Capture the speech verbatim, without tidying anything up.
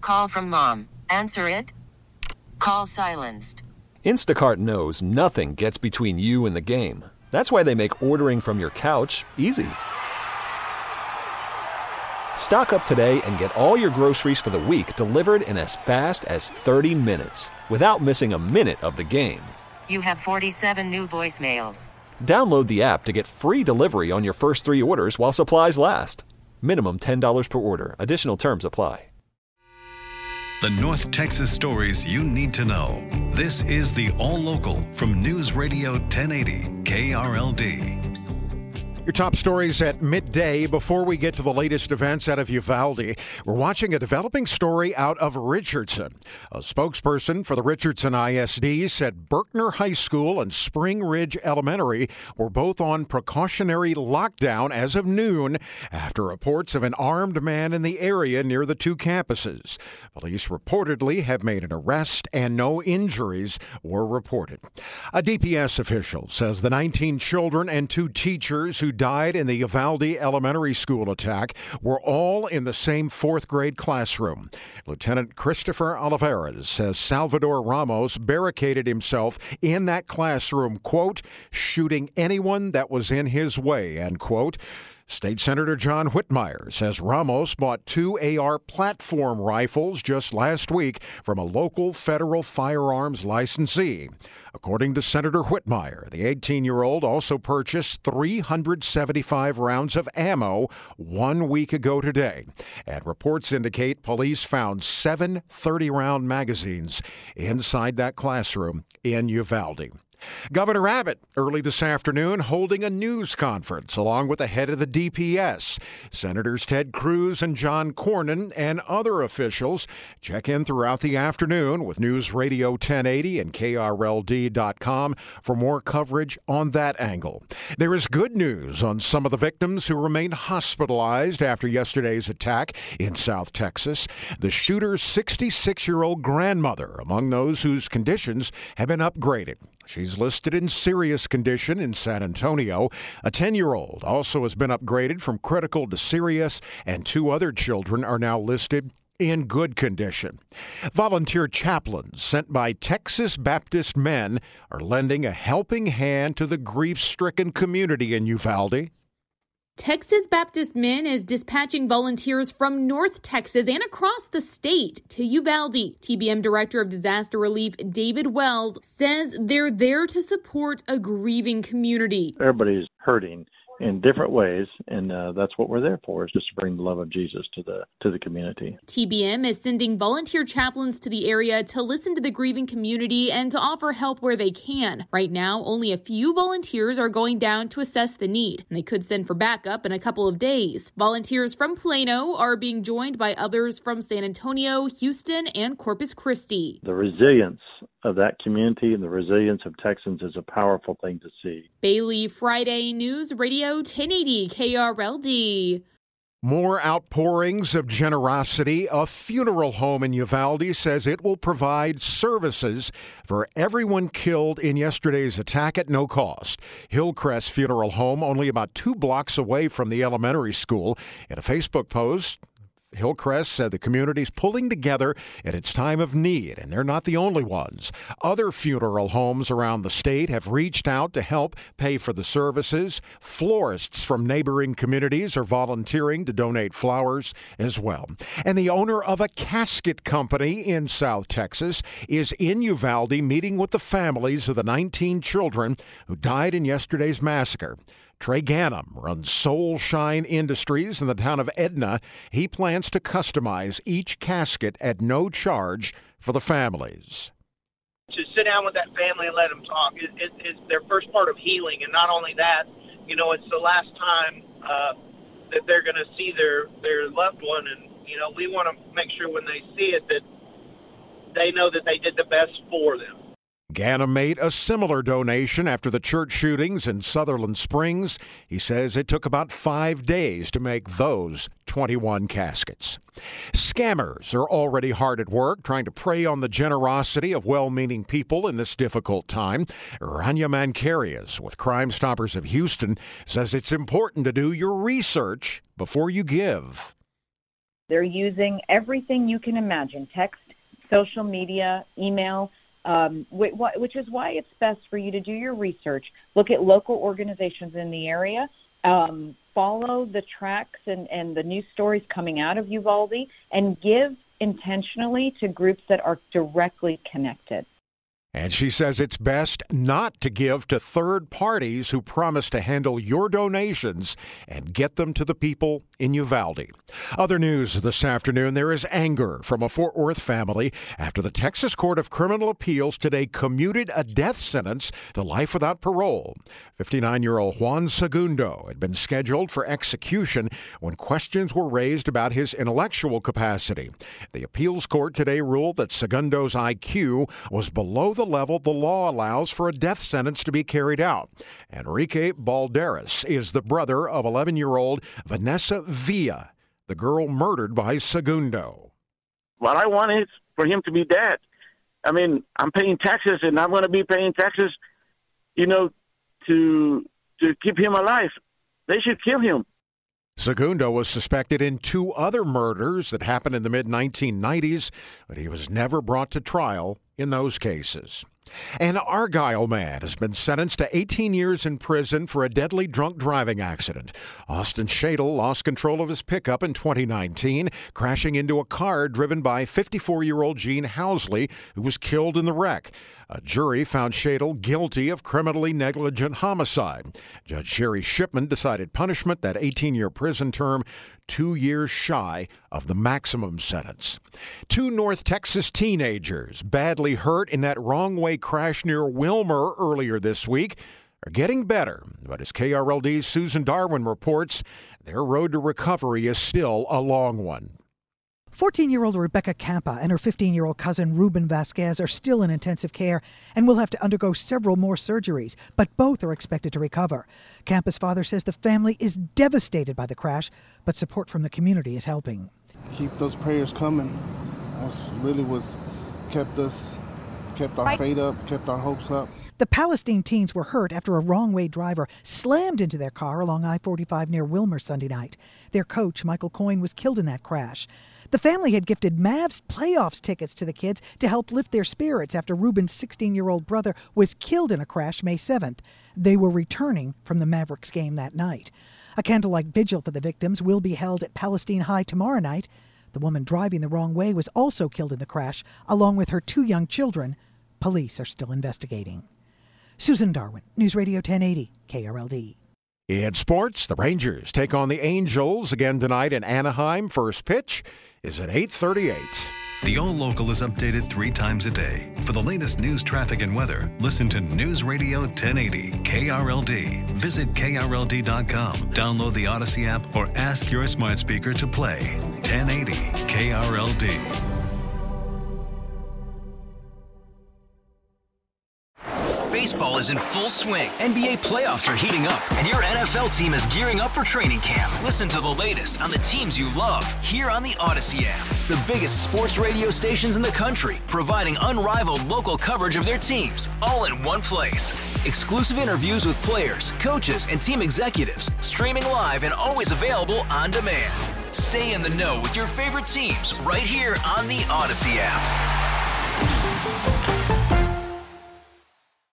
Call from mom. Answer it. Call silenced. Instacart knows nothing gets between you and the game. That's why they make ordering from your couch easy. Stock up today and get all your groceries for the week delivered in as fast as thirty minutes without missing a minute of the game. You have forty-seven new voicemails. Download the app to get free delivery on your first three orders while supplies last. Minimum ten dollars per order. Additional terms apply. The North Texas stories you need to know. This is the All Local from News Radio ten eighty K R L D. Your top stories at midday. Before we get to the latest events out of Uvalde, we're watching a developing story out of Richardson. A spokesperson for the Richardson I S D said Berkner High School and Spring Ridge Elementary were both on precautionary lockdown as of noon after reports of an armed man in the area near the two campuses. Police reportedly have made an arrest and no injuries were reported. A D P S official says the nineteen children and two teachers who died in the Uvalde Elementary School attack were all in the same fourth grade classroom. Lieutenant Christopher Olivares says Salvador Ramos barricaded himself in that classroom, quote, shooting anyone that was in his way, end quote. State Senator John Whitmire says Ramos bought two A R platform rifles just last week from a local federal firearms licensee. According to Senator Whitmire, the eighteen-year-old also purchased three hundred seventy-five rounds of ammo one week ago today. And reports indicate police found seven thirty-round magazines inside that classroom in Uvalde. Governor Abbott early this afternoon holding a news conference along with the head of the D P S. Senators Ted Cruz and John Cornyn and other officials check in throughout the afternoon with News Radio ten eighty and K R L D dot com for more coverage on that angle. There is good news on some of the victims who remain hospitalized after yesterday's attack in South Texas. The shooter's sixty-six-year-old grandmother among those whose conditions have been upgraded. She's listed in serious condition in San Antonio. A ten-year-old also has been upgraded from critical to serious, and two other children are now listed in good condition. Volunteer chaplains sent by Texas Baptist men are lending a helping hand to the grief-stricken community in Uvalde. Texas Baptist Men is dispatching volunteers from North Texas and across the state to Uvalde. T B M Director of Disaster Relief David Wells says they're there to support a grieving community. Everybody's hurting in different ways, and uh, that's what we're there for, is just to bring the love of Jesus to the to the community. T B M is sending volunteer chaplains to the area to listen to the grieving community and to offer help where they can. Right now, only a few volunteers are going down to assess the need, and they could send for backup in a couple of days. Volunteers from Plano are being joined by others from San Antonio, Houston, and Corpus Christi. The resilience of that community and the resilience of Texans is a powerful thing to see. Bailey, Friday News Radio ten eighty K R L D. More outpourings of generosity. A funeral home in Uvalde says it will provide services for everyone killed in yesterday's attack at no cost. Hillcrest Funeral Home, only about two blocks away from the elementary school. In a Facebook post, Hillcrest said the community's pulling together at its time of need, and they're not the only ones. Other funeral homes around the state have reached out to help pay for the services. Florists from neighboring communities are volunteering to donate flowers as well. And the owner of a casket company in South Texas is in Uvalde meeting with the families of the nineteen children who died in yesterday's massacre. Trey Ganem runs Soul Shine Industries in the town of Edna. He plans to customize each casket at no charge for the families. To sit down with that family and let them talk is it, it, it's their first part of healing. And not only that, you know, it's the last time uh, that they're going to see their, their loved one. And, you know, we want to make sure when they see it that they know that they did the best for them. Ganem made a similar donation after the church shootings in Sutherland Springs. He says it took about five days to make those twenty-one caskets. Scammers are already hard at work trying to prey on the generosity of well-meaning people in this difficult time. Rania Mancarias with Crime Stoppers of Houston says it's important to do your research before you give. They're using everything you can imagine, text, social media, email, um, which is why it's best for you to do your research, look at local organizations in the area, um, follow the tracks and, and the news stories coming out of Uvalde, and give intentionally to groups that are directly connected. And she says it's best not to give to third parties who promise to handle your donations and get them to the people in Uvalde. Other news this afternoon, there is anger from a Fort Worth family after the Texas Court of Criminal Appeals today commuted a death sentence to life without parole. fifty-nine-year-old Juan Segundo had been scheduled for execution when questions were raised about his intellectual capacity. The appeals court today ruled that Segundo's I Q was below the level the law allows for a death sentence to be carried out. Enrique Balderas is the brother of eleven-year-old Vanessa Villa, the girl murdered by Segundo. What I want is for him to be dead. I mean, I'm paying taxes, and I'm going to be paying taxes, you know, to to keep him alive. They should kill him. Segundo was suspected in two other murders that happened in the mid nineteen nineties, but he was never brought to trial in those cases. An Argyle man has been sentenced to eighteen years in prison for a deadly drunk driving accident. Austin Shadle lost control of his pickup in twenty nineteen, crashing into a car driven by fifty-four-year-old Gene Housley, who was killed in the wreck. A jury found Shadle guilty of criminally negligent homicide. Judge Sherry Shipman decided punishment, that eighteen-year prison term, two years shy of the maximum sentence. Two North Texas teenagers badly hurt in that wrong-way crash near Wilmer earlier this week are getting better. But as K R L D's Susan Darwin reports, their road to recovery is still a long one. fourteen-year-old Rebecca Campa and her fifteen-year-old cousin Ruben Vasquez are still in intensive care and will have to undergo several more surgeries, but both are expected to recover. Campa's father says the family is devastated by the crash, but support from the community is helping. Keep those prayers coming. That's really what's kept us, kept our faith up, kept our hopes up. The Palestine teens were hurt after a wrong-way driver slammed into their car along I forty-five near Wilmer Sunday night. Their coach, Michael Coyne, was killed in that crash. The family had gifted Mavs playoffs tickets to the kids to help lift their spirits after Ruben's sixteen-year-old brother was killed in a crash May seventh. They were returning from the Mavericks game that night. A candlelight vigil for the victims will be held at Palestine High tomorrow night. The woman driving the wrong way was also killed in the crash, along with her two young children. Police are still investigating. Susan Darwin, News Radio ten eighty, K R L D. In sports, the Rangers take on the Angels again tonight in Anaheim. First pitch is at eight thirty-eight. The All Local is updated three times a day. For the latest news, traffic, and weather, listen to News Radio ten eighty K R L D. Visit K R L D dot com, download the Odyssey app, or ask your smart speaker to play ten eighty K R L D. Baseball is in full swing. N B A playoffs are heating up, and your N F L team is gearing up for training camp. Listen to the latest on the teams you love here on the Odyssey app. The biggest sports radio stations in the country, providing unrivaled local coverage of their teams, all in one place. Exclusive interviews with players, coaches, and team executives, streaming live and always available on demand. Stay in the know with your favorite teams right here on the Odyssey app.